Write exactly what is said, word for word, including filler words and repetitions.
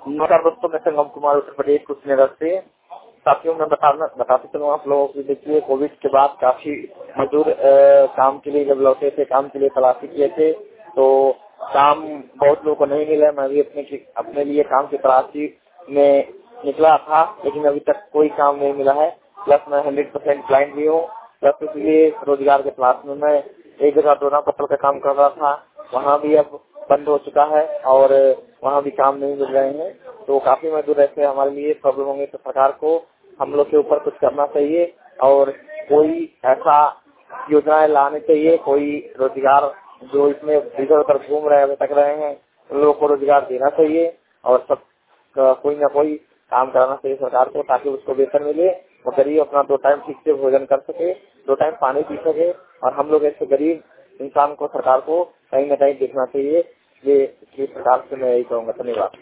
नमस्कार दोस्तों, मैं संगम कुमार उत्तर प्रदेश कुशीनगर से। साथियों, मैं बताना बताते चलूँ आप लोगों को। देखिए, कोविड के बाद काफी मजदूर अ, काम के लिए जब लौटे थे, काम के लिए तलाशी किए थे, तो काम बहुत लोगों को नहीं मिला। मैं भी अपने अपने लिए काम की तलाशी में निकला था, लेकिन अभी तक कोई काम नहीं मिला है। प्लस मैं हंड्रेड परसेंट क्लाइंट भी हूँ, प्लस इसलिए रोजगार के तलाश में मैं एक जगह डोना पत्थर का काम कर रहा था, वहाँ भी अब बंद हो चुका है और वहाँ भी काम नहीं मिल रहे हैं। तो काफी मजदूर ऐसे हमारे लिए प्रॉब्लम होंगे। तो सरकार को हम लोग के ऊपर कुछ करना चाहिए और कोई ऐसा योजनाएं लाने चाहिए, कोई रोजगार जो इसमें इधर उधर घूम रहे हैं, भटक रहे हैं, उन लोगों को रोजगार देना चाहिए और सब कोई ना कोई काम कराना चाहिए सरकार को, ताकि उसको वेतन मिले और गरीब अपना दो टाइम ठीक से भोजन कर सके, दो टाइम पानी पी सके। और हम लोग ऐसे गरीब इंसान को, सरकार को कहीं ना कहीं देखना चाहिए। ये ये सरकार से मैं यही कहूँगा। धन्यवाद।